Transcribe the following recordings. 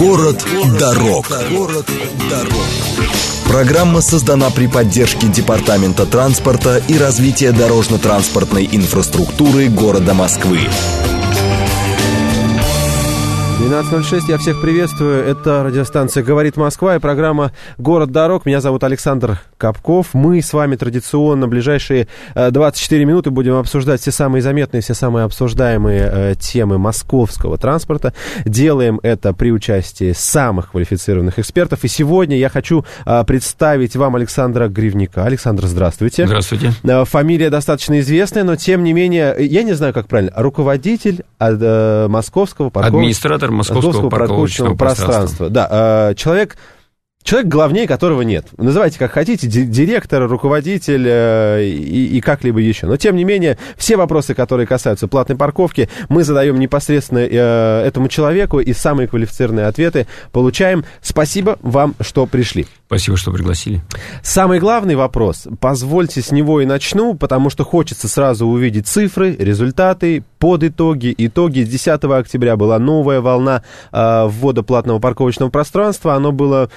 Город дорог. Программа создана при поддержке Департамента транспорта и развития дорожно-транспортной инфраструктуры города Москвы. 12:06, я всех приветствую. Это радиостанция «Говорит Москва» и программа «Город дорог». Меня зовут Александр Капков. Мы с вами традиционно ближайшие 24 минуты будем обсуждать все самые заметные, все самые обсуждаемые темы московского транспорта. Делаем это при участии самых квалифицированных экспертов. И сегодня я хочу представить вам Александра Гривняка. Александр, здравствуйте. Здравствуйте. Фамилия достаточно известная, но тем не менее, я не знаю, как правильно, руководитель московского паркового... Администратор Московского парковочного пространства. Да, человек, главнее которого нет. Называйте как хотите, директор, руководитель и как-либо еще. Но, тем не менее, все вопросы, которые касаются платной парковки, мы задаем непосредственно этому человеку, и самые квалифицированные ответы получаем. Спасибо вам, что пришли. Спасибо, что пригласили. Самый главный вопрос, позвольте с него и начну, потому что хочется сразу увидеть цифры, результаты, подитоги, итоги. 10 октября была новая волна ввода платного парковочного пространства. Оно было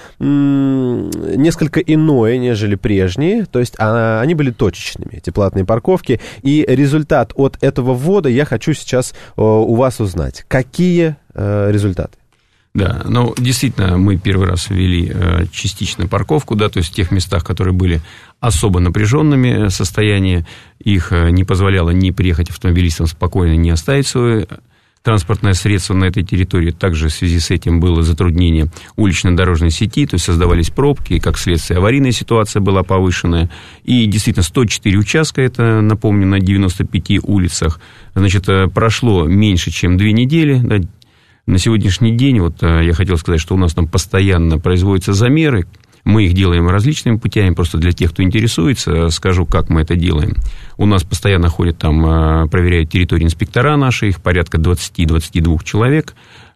несколько иное, нежели прежние, то есть они были точечными, эти платные парковки. И результат от этого ввода я хочу сейчас у вас узнать. Какие результаты? Да, ну, действительно, мы первый раз ввели частично парковку, да, то есть в тех местах, которые были особо напряженными состояние, их не позволяло ни приехать автомобилистам спокойно, ни оставить свое транспортное средство на этой территории. Также в связи с этим было затруднение улично-дорожной сети, то есть создавались пробки, и как следствие аварийная ситуация была повышенная. И действительно 104 участка, это, напомню, на 95 улицах, значит, прошло меньше, чем 2 недели, да. На сегодняшний день, вот я хотел сказать, что у нас там постоянно производятся замеры, мы их делаем различными путями, просто для тех, кто интересуется, скажу, как мы это делаем. У нас постоянно ходят там, проверяют территории инспектора наши, их порядка 20-22 человек.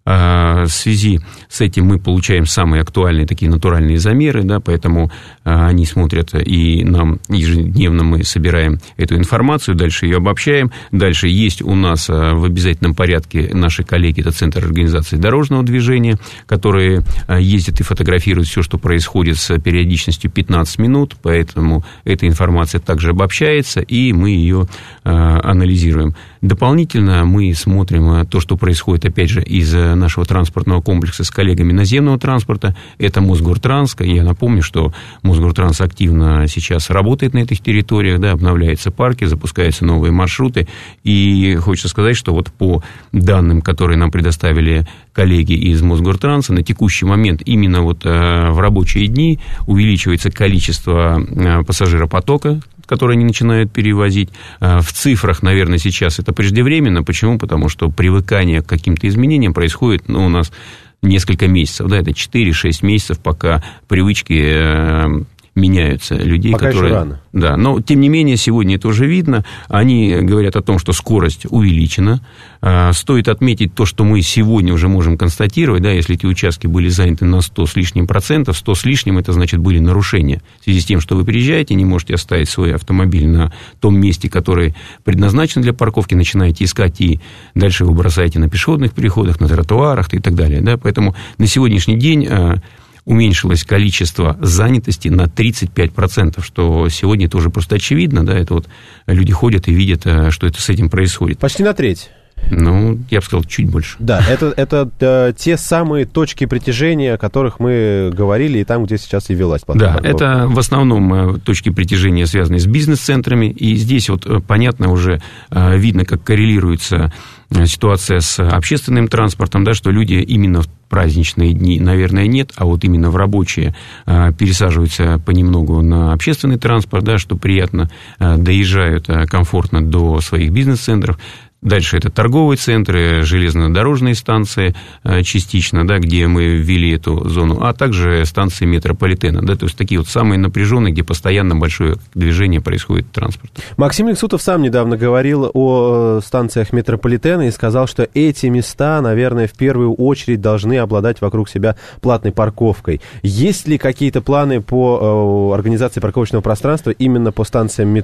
В связи с этим мы получаем самые актуальные такие натуральные замеры, да, поэтому они смотрят, и нам ежедневно мы собираем эту информацию, дальше ее обобщаем. Дальше есть у нас в обязательном порядке наши коллеги, это Центр организации дорожного движения, которые ездят и фотографируют все, что происходит с периодичностью 15 минут, поэтому эта информация также обобщается, и мы ее анализируем. Дополнительно мы смотрим то, что происходит, опять же, из нашего транспортного комплекса с коллегами наземного транспорта. Это Мосгортранс. Я напомню, что Мосгортранс активно сейчас работает на этих территориях, да, обновляются парки, запускаются новые маршруты. И хочется сказать, что вот по данным, которые нам предоставили коллеги из Мосгортранса, на текущий момент именно вот в рабочие дни увеличивается количество пассажиропотока, которые они начинают перевозить. В цифрах, наверное, сейчас это преждевременно. Почему? Потому что привыкание к каким-то изменениям происходит, у нас несколько месяцев. Да, это 4-6 месяцев, пока привычки меняются людей, пока которые... еще рано. Да, но, тем не менее, сегодня это уже видно. Они говорят о том, что скорость увеличена. Стоит отметить то, что мы сегодня уже можем констатировать, да, если эти участки были заняты на 100 с лишним процентов, 100 с лишним, это значит, были нарушения. В связи с тем, что вы приезжаете, не можете оставить свой автомобиль на том месте, которое предназначено для парковки, начинаете искать, и дальше вы бросаете на пешеходных переходах, на тротуарах и так далее. Да. Поэтому на сегодняшний день уменьшилось количество занятости на 35%, что сегодня это уже просто очевидно, да, это вот люди ходят и видят, что это с этим происходит. Почти на треть. Ну, я бы сказал, чуть больше. Да, это те самые точки притяжения, о которых мы говорили, и там, где сейчас и велась платформа. Да, это в основном точки притяжения, связанные с бизнес-центрами, и здесь вот понятно уже видно, как коррелируется ситуация с общественным транспортом, да, что люди именно в праздничные дни, наверное, нет, а вот именно в рабочие пересаживаются понемногу на общественный транспорт, да, что приятно, доезжают комфортно до своих бизнес-центров. Дальше это торговые центры, железнодорожные станции частично, да, где мы ввели эту зону, а также станции метрополитена. Да, то есть такие вот самые напряженные, где постоянно большое движение происходит транспорта. Максим Лексутов сам недавно говорил о станциях метрополитена и сказал, что эти места, наверное, в первую очередь должны обладать вокруг себя платной парковкой. Есть ли какие-то планы по организации парковочного пространства именно по станциям метро?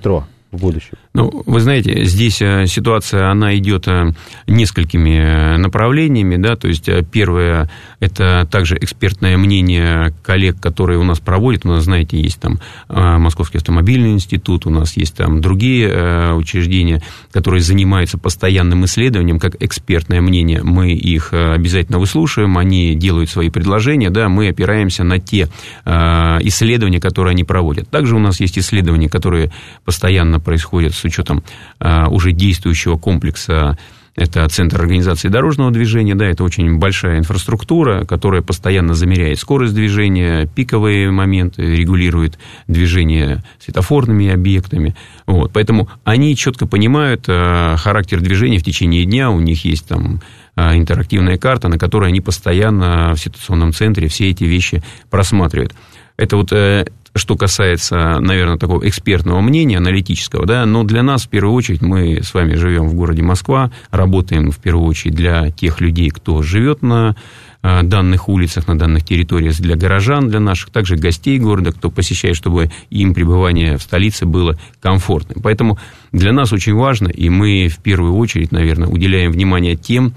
в будущем? Ну, вы знаете, здесь ситуация, она идет несколькими направлениями, да, то есть первое, это также экспертное мнение коллег, которые у нас проводят, у нас, знаете, есть там Московский автомобильный институт, у нас есть там другие учреждения, которые занимаются постоянным исследованием, как экспертное мнение, мы их обязательно выслушиваем, они делают свои предложения, да, мы опираемся на те исследования, которые они проводят. Также у нас есть исследования, которые постоянно происходят с учетом уже действующего комплекса. Это Центр организации дорожного движения, да, это очень большая инфраструктура, которая постоянно замеряет скорость движения, пиковые моменты, регулирует движение светофорными объектами. Вот, поэтому они четко понимают характер движения в течение дня, у них есть там интерактивная карта, на которой они постоянно в ситуационном центре все эти вещи просматривают. Это вот что касается, наверное, такого экспертного мнения, аналитического, да, но для нас, в первую очередь, мы с вами живем в городе Москва, работаем, в первую очередь, для тех людей, кто живет на данных улицах, на данных территориях, для горожан, для наших, также гостей города, кто посещает, чтобы им пребывание в столице было комфортным. Поэтому для нас очень важно, и мы, в первую очередь, наверное, уделяем внимание тем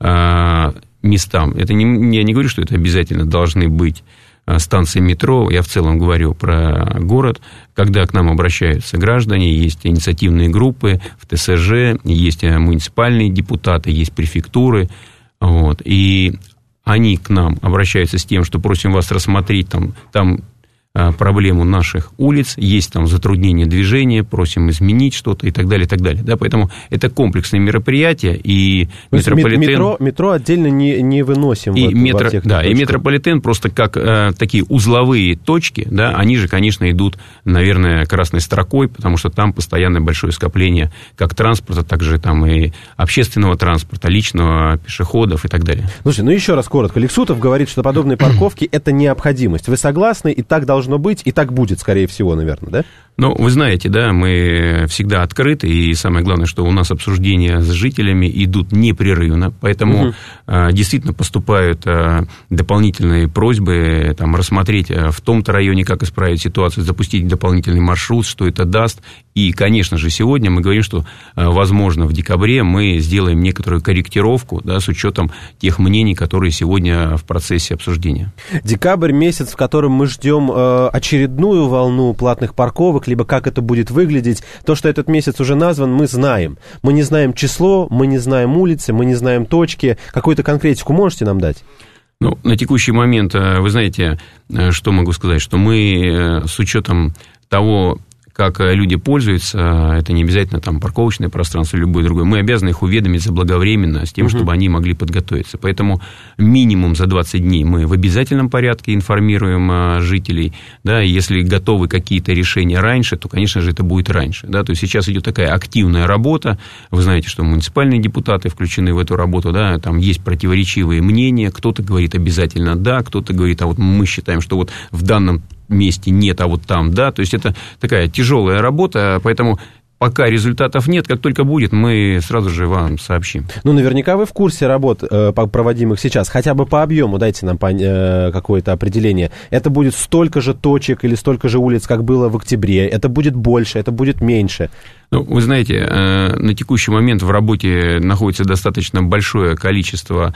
местам. Это я не говорю, что это обязательно должны быть станции метро, я в целом говорю про город, когда к нам обращаются граждане, есть инициативные группы в ТСЖ, есть муниципальные депутаты, есть префектуры, вот, и они к нам обращаются с тем, что просим вас рассмотреть там проблему наших улиц, есть там затруднение движения, просим изменить что-то и так далее, и так далее. Да, поэтому это комплексные мероприятия, и метрополитен... Метро отдельно не выносим. И метрополитен просто как такие узловые точки, да, они же, конечно, идут, наверное, красной строкой, потому что там постоянно большое скопление как транспорта, так же там и общественного транспорта, личного, пешеходов и так далее. Слушай, ну еще раз коротко. Лексутов говорит, что подобные парковки – это необходимость. Вы согласны? И так должно быть, и так будет, скорее всего, наверное, да? Ну, вы знаете, да, мы всегда открыты, и самое главное, что у нас обсуждения с жителями идут непрерывно, поэтому действительно поступают дополнительные просьбы там, рассмотреть в том-то районе, как исправить ситуацию, запустить дополнительный маршрут, что это даст. И, конечно же, сегодня мы говорим, что, возможно, в декабре мы сделаем некоторую корректировку, да, с учетом тех мнений, которые сегодня в процессе обсуждения. Декабрь месяц, в котором мы ждем очередную волну платных парковок, либо как это будет выглядеть. То, что этот месяц уже назван, мы знаем. Мы не знаем число, мы не знаем улицы, мы не знаем точки. Какую-то конкретику можете нам дать? Ну, на текущий момент, вы знаете, что могу сказать, что мы с учетом того, как люди пользуются, это не обязательно там парковочное пространство или любое другое, мы обязаны их уведомить заблаговременно с тем, чтобы они могли подготовиться. Поэтому минимум за 20 дней мы в обязательном порядке информируем жителей, да, и если готовы какие-то решения раньше, то, конечно же, это будет раньше, да, то есть сейчас идет такая активная работа, вы знаете, что муниципальные депутаты включены в эту работу, да, там есть противоречивые мнения, кто-то говорит обязательно да, кто-то говорит, а вот мы считаем, что вот в данном месте нет, а вот там, да, то есть это такая тяжелая работа, поэтому пока результатов нет, как только будет, мы сразу же вам сообщим. Ну, наверняка вы в курсе работ, проводимых сейчас, хотя бы по объему дайте нам какое-то определение. Это будет столько же точек или столько же улиц, как было в октябре, это будет больше, это будет меньше? Ну, вы знаете, на текущий момент в работе находится достаточно большое количество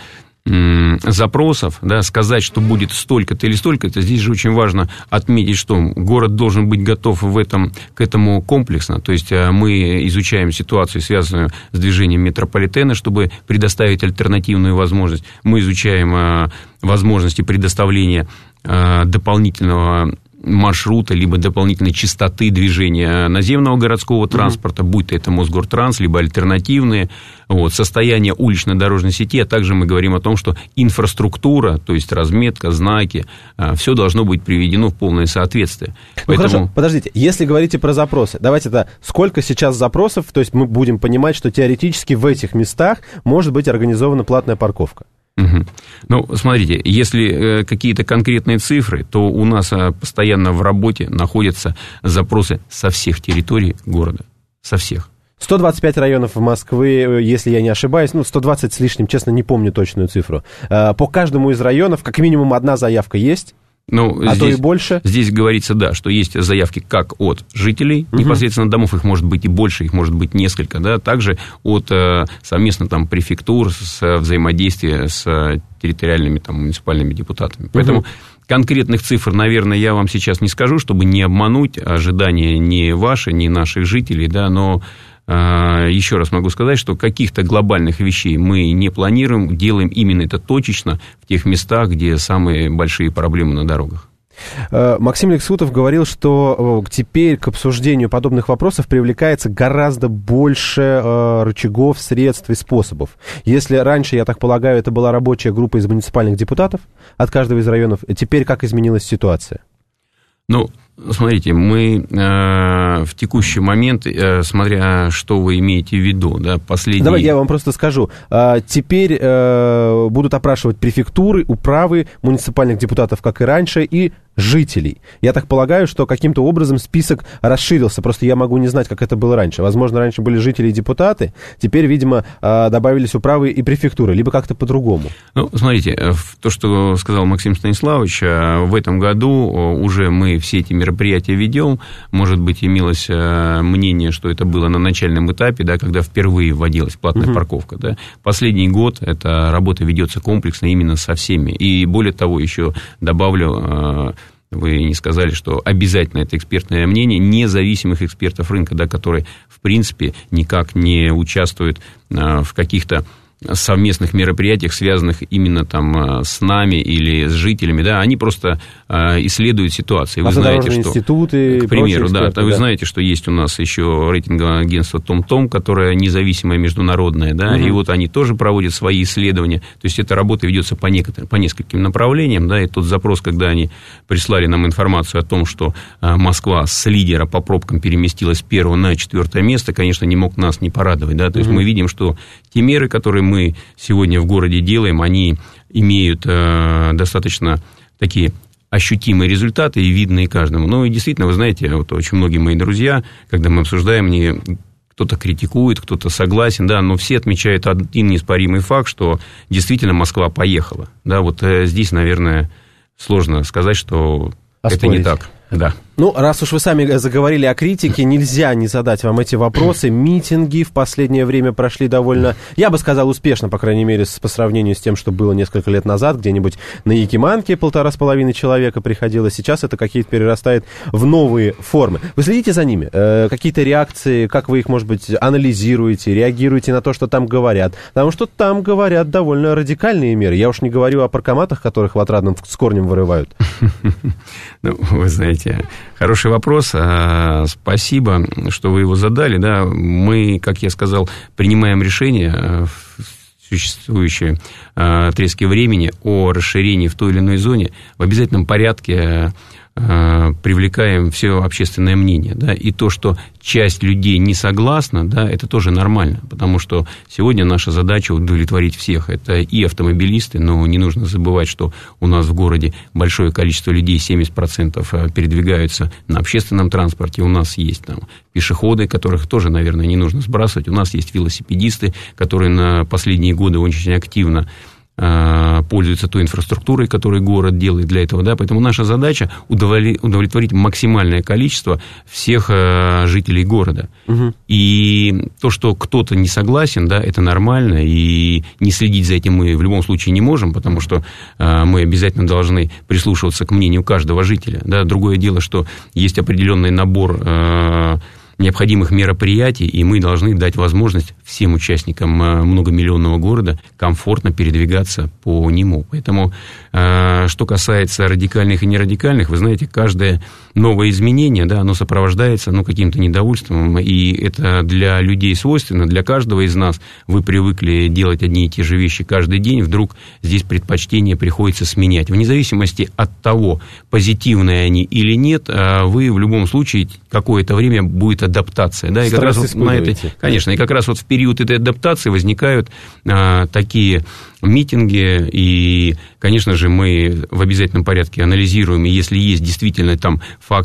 запросов, да, сказать, что будет столько-то или столько-то, здесь же очень важно отметить, что город должен быть готов к этому комплексно, то есть мы изучаем ситуацию, связанную с движением метрополитена, чтобы предоставить альтернативную возможность, мы изучаем возможности предоставления дополнительного маршрута, либо дополнительной частоты движения наземного городского транспорта, будь то это Мосгортранс, либо альтернативные, вот, состояние улично-дорожной сети, а также мы говорим о том, что инфраструктура, то есть разметка, знаки, все должно быть приведено в полное соответствие. Ну, поэтому... Хорошо, подождите, если говорите про запросы, давайте сколько сейчас запросов, то есть мы будем понимать, что теоретически в этих местах может быть организована платная парковка? Угу. Ну, смотрите, если какие-то конкретные цифры, то у нас постоянно в работе находятся запросы со всех территорий города, со всех. 125 районов в Москве, если я не ошибаюсь, 120 с лишним, честно, не помню точную цифру. По каждому из районов как минимум одна заявка есть? То и больше? Здесь говорится, да, что есть заявки как от жителей, непосредственно домов, их может быть и больше, их может быть несколько, да, также от совместно там префектур с взаимодействия с территориальными там муниципальными депутатами. Поэтому конкретных цифр, наверное, я вам сейчас не скажу, чтобы не обмануть ожидания ни ваши, ни наших жителей, да, но еще раз могу сказать, что каких-то глобальных вещей мы не планируем, делаем именно это точечно в тех местах, где самые большие проблемы на дорогах. Максим Лексутов говорил, что теперь к обсуждению подобных вопросов привлекается гораздо больше рычагов, средств и способов. Если раньше, я так полагаю, это была рабочая группа из муниципальных депутатов от каждого из районов, теперь как изменилась ситуация? Смотрите, мы в текущий момент, смотря что вы имеете в виду, да, последний... Давайте я вам просто скажу. Теперь будут опрашивать префектуры, управы муниципальных депутатов, как и раньше, и жителей. Я так полагаю, что каким-то образом список расширился, просто я могу не знать, как это было раньше. Возможно, раньше были жители и депутаты, теперь, видимо, добавились управы и префектуры, либо как-то по-другому. Смотрите, то, что сказал Максим Станиславович, в этом году уже мы все эти мероприятия ведем. Может быть, имелось мнение, что это было на начальном этапе, да, когда впервые вводилась платная парковка. Да. Последний год эта работа ведется комплексно именно со всеми. И более того, еще добавлю... Вы не сказали, что обязательно это экспертное мнение независимых экспертов рынка, да, которые, в принципе, никак не участвуют в каких-то совместных мероприятиях, связанных именно там с нами или с жителями, да, они просто исследуют ситуацию. Вы знаете, что, институты, к примеру, эксперты, вы знаете, что есть у нас еще рейтинговое агентство Том-Том, которое независимое международное, да, и вот они тоже проводят свои исследования. То есть эта работа ведется по нескольким направлениям, да, и тот запрос, когда они прислали нам информацию о том, что Москва с лидера по пробкам переместилась с 1 на 4 место, конечно, не мог нас не порадовать, да, то есть мы видим, что те меры, которые мы сегодня в городе делаем, они имеют достаточно такие ощутимые результаты и видные каждому. Ну, и действительно, вы знаете, вот очень многие мои друзья, когда мы обсуждаем, мне кто-то критикует, кто-то согласен, да, но все отмечают один неоспоримый факт, что действительно Москва поехала. Да, вот здесь, наверное, сложно сказать, что это не так. Да. Ну, раз уж вы сами заговорили о критике, нельзя не задать вам эти вопросы. Митинги в последнее время прошли довольно, я бы сказал, успешно, по крайней мере, по сравнению с тем, что было несколько лет назад, где-нибудь на Якиманке 1,5 человека приходило. Сейчас это какие-то перерастает в новые формы. Вы следите за ними? Какие-то реакции, как вы их, может быть, анализируете, реагируете на то, что там говорят? Потому что там говорят довольно радикальные меры. Я уж не говорю о паркоматах, которых в Отрадном с корнем вырывают. Ну, вы знаете... Хороший вопрос, спасибо, что вы его задали. Да, мы, как я сказал, принимаем решение в существующие отрезки времени о расширении в той или иной зоне в обязательном порядке. Привлекаем все общественное мнение, да, и то, что часть людей не согласна, да, это тоже нормально, потому что сегодня наша задача удовлетворить всех, это и автомобилисты, но не нужно забывать, что у нас в городе большое количество людей, 70% передвигаются на общественном транспорте, у нас есть там пешеходы, которых тоже, наверное, не нужно сбрасывать, у нас есть велосипедисты, которые на последние годы очень активно пользуются той инфраструктурой, которую город делает для этого, да, поэтому наша задача удовлетворить максимальное количество всех жителей города. И то, что кто-то не согласен, да, это нормально, и не следить за этим мы в любом случае не можем, потому что мы обязательно должны прислушиваться к мнению каждого жителя, да. Другое дело, что есть определенный набор необходимых мероприятий, и мы должны дать возможность всем участникам многомиллионного города комфортно передвигаться по нему. Поэтому, что касается радикальных и нерадикальных, вы знаете, каждое новое изменение, да, оно сопровождается каким-то недовольством, и это для людей свойственно, для каждого из нас. Вы привыкли делать одни и те же вещи каждый день, вдруг здесь предпочтение приходится сменять. Вне зависимости от того, позитивные они или нет, вы в любом случае какое-то время будет адаптация. Да, и как раз вот на этой, конечно, и как раз вот в период этой адаптации возникают такие митинги, и, конечно же, мы в обязательном порядке анализируем, и если есть действительно там факты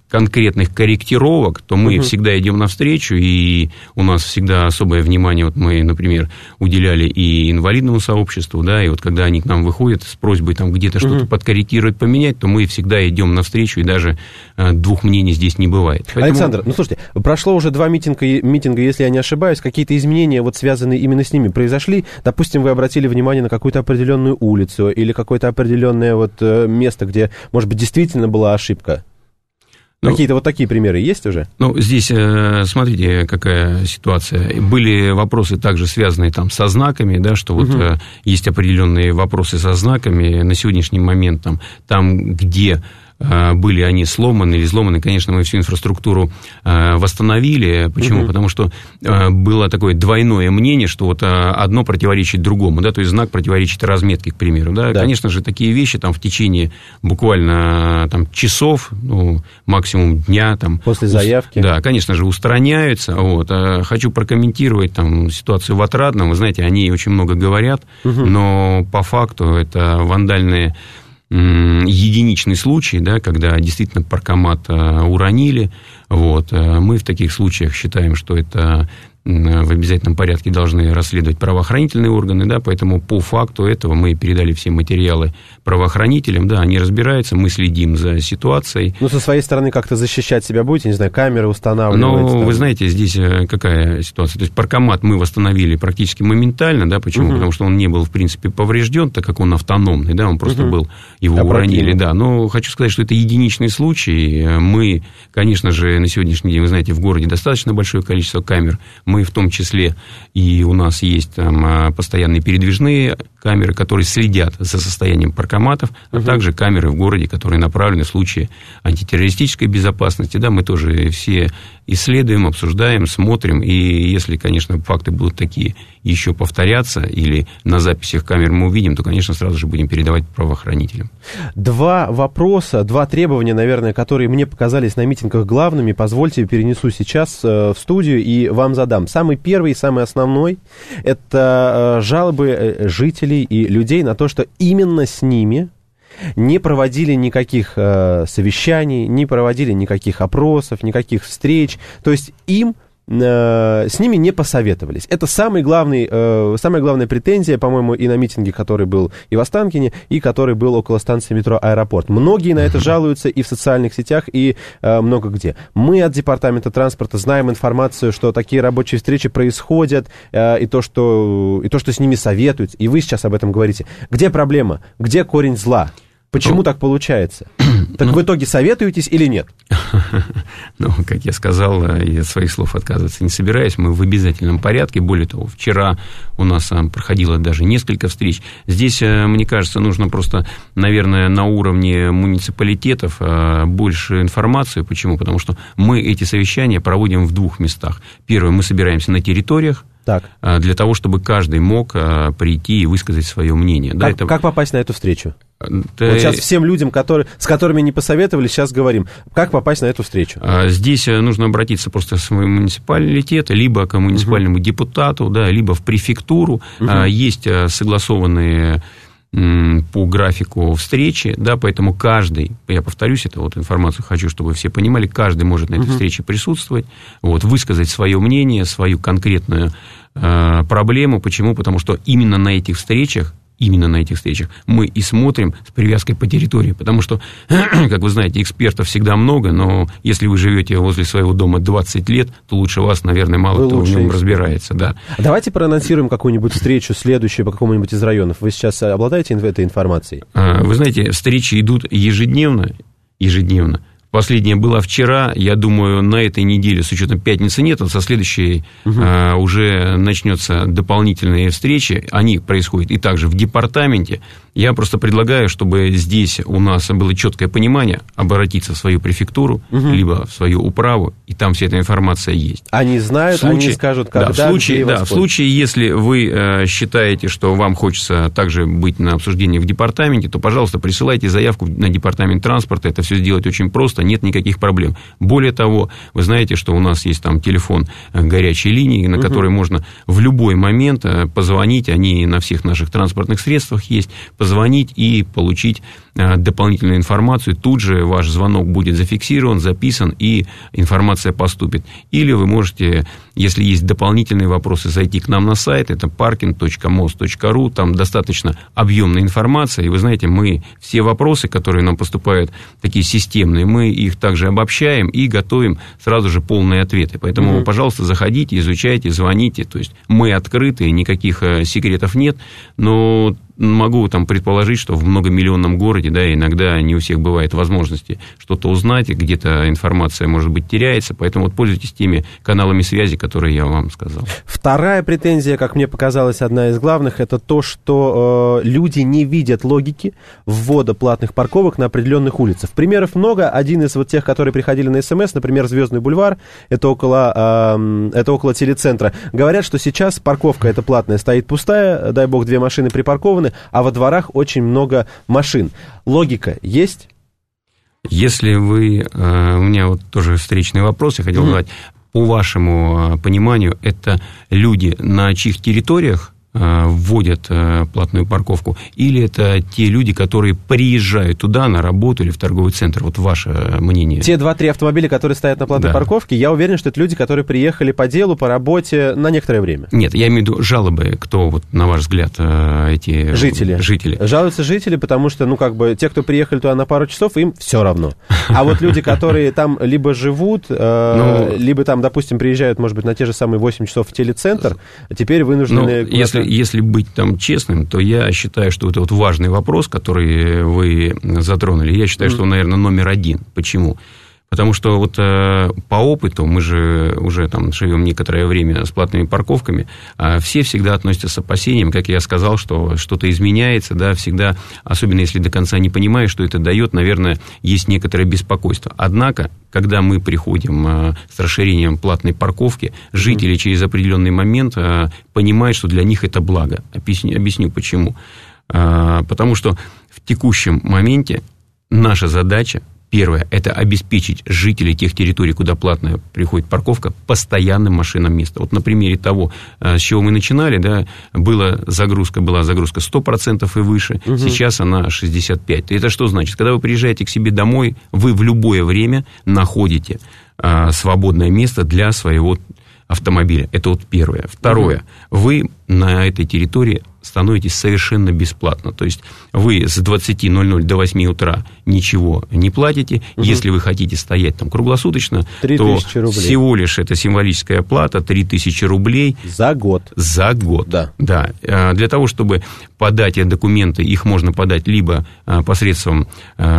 конкретных корректировок, то мы всегда идем навстречу, и у нас всегда особое внимание, вот мы, например, уделяли и инвалидному сообществу, да, и вот когда они к нам выходят с просьбой там где-то что-то подкорректировать, поменять, то мы всегда идем навстречу, и даже двух мнений здесь не бывает. Поэтому... Александр, ну слушайте, прошло уже 2 митинга, если я не ошибаюсь, какие-то изменения, вот связанные именно с ними, произошли? Допустим, вы обратили внимание на какую-то определенную улицу или какое-то определенное вот место, где, может быть, действительно была ошибка? Какие-то вот такие примеры есть уже? Ну, здесь, смотрите, какая ситуация. Были вопросы также связанные там со знаками, да, что вот есть определенные вопросы со знаками. На сегодняшний момент там где были они сломаны или взломаны, конечно, мы всю инфраструктуру восстановили. Почему? Потому что было такое двойное мнение, что вот одно противоречит другому, да, то есть знак противоречит разметке, к примеру, да. Конечно же, такие вещи там в течение буквально там часов, ну, максимум дня там после заявки, да, конечно же, устраняются. Вот. Хочу прокомментировать там ситуацию в Отрадном. Вы знаете, они очень много говорят, но по факту это вандальные единичный случай, да, когда действительно паркомат уронили. Вот. Мы в таких случаях считаем, что это в обязательном порядке должны расследовать правоохранительные органы, да, поэтому по факту этого мы передали все материалы правоохранителям, да, они разбираются, мы следим за ситуацией. Ну, со своей стороны как-то защищать себя будете, не знаю, камеры устанавливать? Ну, вы знаете, здесь какая ситуация, то есть паркомат мы восстановили практически моментально, да, почему? Потому что он не был, в принципе, поврежден, так как он автономный, да, он просто был, его уронили, да, но хочу сказать, что это единичный случай, мы, конечно же, на сегодняшний день, вы знаете, в городе достаточно большое количество камер, мы в том числе, и у нас есть там постоянные передвижные камеры, которые следят за состоянием паркоматов, а также камеры в городе, которые направлены в случае антитеррористической безопасности. Да, мы тоже все исследуем, обсуждаем, смотрим, и если, конечно, факты будут такие еще повторяться, или на записях камер мы увидим, то, конечно, сразу же будем передавать правоохранителям. 2 вопроса, 2 требования, наверное, которые мне показались на митингах главными, позвольте, перенесу сейчас в студию и вам задам. Самый первый и самый основной – это жалобы жителей и людей на то, что именно с ними не проводили никаких совещаний, не проводили никаких опросов, никаких встреч. То есть с ними не посоветовались. Это самая главная претензия, по-моему, и на митинге, который был и в Останкине, и который был около станции метро «Аэропорт». Многие на это жалуются и в социальных сетях, и много где. Мы от Департамента транспорта знаем информацию, что такие рабочие встречи происходят, и то, что с ними советуют, и вы сейчас об этом говорите. Где проблема? Где корень зла? Почему так получается? Так в итоге советуетесь или нет? Ну, как я сказал, я от своих слов отказываться не собираюсь. Мы в обязательном порядке. Более того, вчера у нас проходило даже несколько встреч. Здесь, мне кажется, нужно просто, наверное, на уровне муниципалитетов больше информации. Почему? Потому что мы эти совещания проводим в 2 местах. Первое, мы собираемся на территориях, для того, чтобы каждый мог прийти и высказать свое мнение. Как попасть на эту встречу? Вот сейчас всем людям, с которыми не посоветовались, сейчас говорим, как попасть на эту встречу? Здесь нужно обратиться просто в свой муниципалитет, либо к муниципальному депутату, да, либо в префектуру. Есть согласованные по графику встречи, да, поэтому каждый, я повторюсь, это вот информацию хочу, чтобы все понимали, каждый может на этой встрече присутствовать, вот, высказать свое мнение, свою конкретную проблему. Почему? Потому что именно на этих встречах мы и смотрим с привязкой по территории, потому что, как вы знаете, экспертов всегда много, но если вы живете возле своего дома 20 лет, то лучше вас, наверное, мало кто в нем разбирается. Да. Давайте проанонсируем какую-нибудь встречу следующую по какому-нибудь из районов. Вы сейчас обладаете этой информацией? Вы знаете, встречи идут ежедневно. Последняя была вчера, я думаю, на этой неделе, с учетом пятницы нет, со следующей уже начнется дополнительные встречи, они происходят и также в департаменте. Я просто предлагаю, чтобы здесь у нас было четкое понимание, обратиться в свою префектуру, либо в свою управу, и там вся эта информация есть. Они знают, они скажут, когда, в случае, если вы считаете, что вам хочется также быть на обсуждении в департаменте, то, пожалуйста, присылайте заявку на департамент транспорта, это все сделать очень просто. пожалуйста, нет никаких проблем. Более того, вы знаете, что у нас есть там телефон горячей линии, на который можно в любой момент позвонить, они на всех наших транспортных средствах есть, позвонить и получить дополнительную информацию. Тут же ваш звонок будет зафиксирован, записан, и информация поступит. Или вы можете, если есть дополнительные вопросы, зайти к нам на сайт, это parking.mos.ru, там достаточно объемная информация, и вы знаете, мы все вопросы, которые нам поступают, такие системные, мы их также обобщаем и готовим сразу же полные ответы. Поэтому, пожалуйста, заходите, изучайте, звоните, то есть мы открыты, никаких секретов нет, но могу там предположить, что в многомиллионном городе, да, иногда не у всех бывает возможности что-то узнать, где-то информация, может быть, теряется, поэтому вот пользуйтесь теми каналами связи, которые я вам сказал. Вторая претензия, как мне показалось, одна из главных, это то, что люди не видят логики ввода платных парковок на определенных улицах. Примеров много. Один из вот тех, которые приходили на СМС, например, Звездный бульвар, это около телецентра. Говорят, что сейчас парковка эта платная стоит пустая, дай бог, 2 машины припаркованы, а во дворах очень много машин. Логика есть? Если вы... У меня вот тоже встречный вопрос, я хотел задать. По вашему пониманию, это люди, на чьих территориях вводят платную парковку, или это те люди, которые приезжают туда на работу или в торговый центр? Вот ваше мнение. Те 2-3 автомобиля, которые стоят на платной парковке, я уверен, что это люди, которые приехали по делу, по работе на некоторое время. Нет, я имею в виду жалобы, кто, вот, на ваш взгляд, эти жители. Жалуются жители, потому что, те, кто приехали туда на пару часов, им все равно. А вот люди, которые там либо живут, либо там, допустим, приезжают, может быть, на те же самые 8 часов в телецентр, теперь вынуждены... Если быть там честным, то я считаю, что это вот важный вопрос, который вы затронули, я считаю, что он, наверное, номер 1. Почему? Потому что вот по опыту, мы же уже там живем некоторое время с платными парковками, все всегда относятся с опасением, как я сказал, что что-то изменяется, да, всегда, особенно если до конца не понимаешь, что это дает, наверное, есть некоторое беспокойство. Однако, когда мы приходим с расширением платной парковки, жители через определенный момент понимают, что для них это благо. Объясню почему. Потому что в текущем моменте наша задача, первое, это обеспечить жителей тех территорий, куда платная приходит парковка, постоянным машинам места. Вот на примере того, с чего мы начинали, да, была загрузка 100% и выше, сейчас она 65%. И это что значит? Когда вы приезжаете к себе домой, вы в любое время находите свободное место для своего автомобиля. Это вот первое. Второе. Вы на этой территории становитесь совершенно бесплатно. То есть вы с 20:00 до 8 утра ничего не платите. Если вы хотите стоять там круглосуточно, то всего лишь это символическая плата 3000 рублей. За год. За год. Да. Для того, чтобы подать документы, их можно подать либо посредством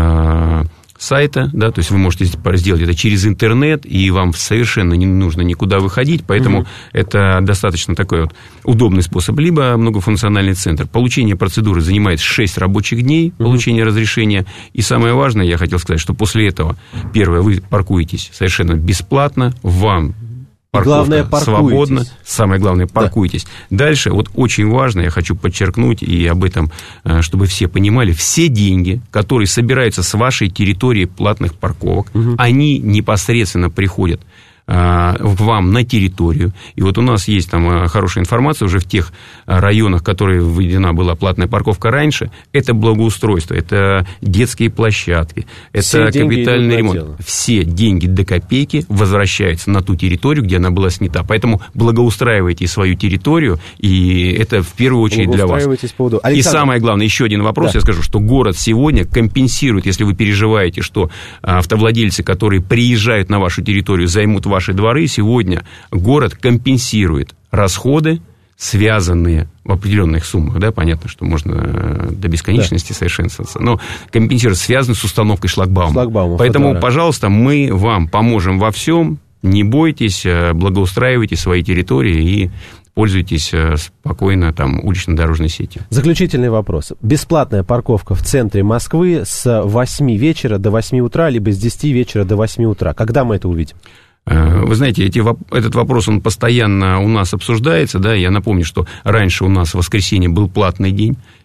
сайта, да, то есть вы можете сделать это через интернет, и вам совершенно не нужно никуда выходить, поэтому это достаточно такой вот удобный способ. Либо многофункциональный центр. Получение процедуры занимает 6 рабочих дней, получение разрешения, и самое важное, я хотел сказать, что после этого, первое, вы паркуетесь совершенно бесплатно, вам парковка свободна. Самое главное, паркуйтесь. Да. Дальше, вот очень важно, я хочу подчеркнуть, и об этом, чтобы все понимали, все деньги, которые собираются с вашей территории платных парковок, они непосредственно приходят к вам на территорию. И вот у нас есть там хорошая информация уже в тех районах, в которые введена была платная парковка раньше. Это благоустройство, это детские площадки, это капитальный ремонт. Все деньги до копейки возвращаются на ту территорию, где она была снята. Поэтому благоустраивайте свою территорию, и это в первую очередь для вас. И самое главное, еще один вопрос, я скажу, что город сегодня компенсирует, если вы переживаете, что автовладельцы, которые приезжают на вашу территорию, займут ваши дворы, сегодня город компенсирует расходы, связанные в определенных суммах, да, понятно, что можно до бесконечности совершенствоваться, но компенсирует, связанные с установкой шлагбаума. Поэтому, пожалуйста, мы вам поможем во всем, не бойтесь, благоустраивайте свои территории и пользуйтесь спокойно там улично-дорожной сетью. Заключительный вопрос. Бесплатная парковка в центре Москвы с 8 вечера до 8 утра, либо с 10 вечера до 8 утра. Когда мы это увидим? Вы знаете, этот вопрос, он постоянно у нас обсуждается, да, я напомню, что раньше у нас в воскресенье был платный день,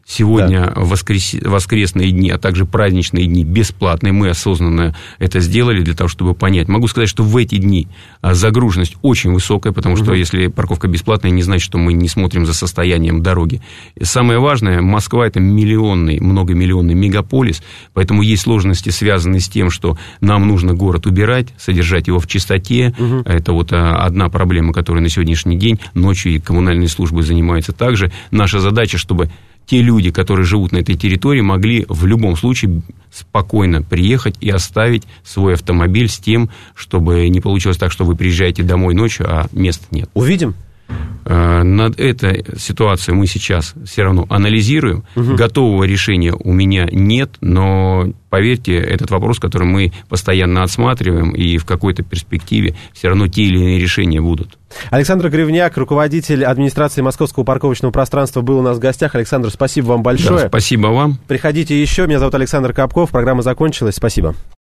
Сегодня воскресные дни, а также праздничные дни бесплатные. Мы осознанно это сделали для того, чтобы понять. Могу сказать, что в эти дни загруженность очень высокая, потому что если парковка бесплатная, не значит, что мы не смотрим за состоянием дороги. И самое важное, Москва – это миллионный, многомиллионный мегаполис, поэтому есть сложности, связанные с тем, что нам нужно город убирать, содержать его в чистоте. Это вот одна проблема, которая на сегодняшний день ночью и коммунальные службы занимаются также. Наша задача, чтобы те люди, которые живут на этой территории, могли в любом случае спокойно приехать и оставить свой автомобиль с тем, чтобы не получилось так, что вы приезжаете домой ночью, а места нет. Увидим. Над этой ситуацией мы сейчас все равно анализируем. Готового решения у меня нет, но, поверьте, этот вопрос, который мы постоянно отсматриваем, и в какой-то перспективе все равно те или иные решения будут. Александр Гривняк, руководитель администрации Московского парковочного пространства, был у нас в гостях. Александр, спасибо вам большое. Да, спасибо вам. Приходите еще. Меня зовут Александр Капков. Программа закончилась. Спасибо.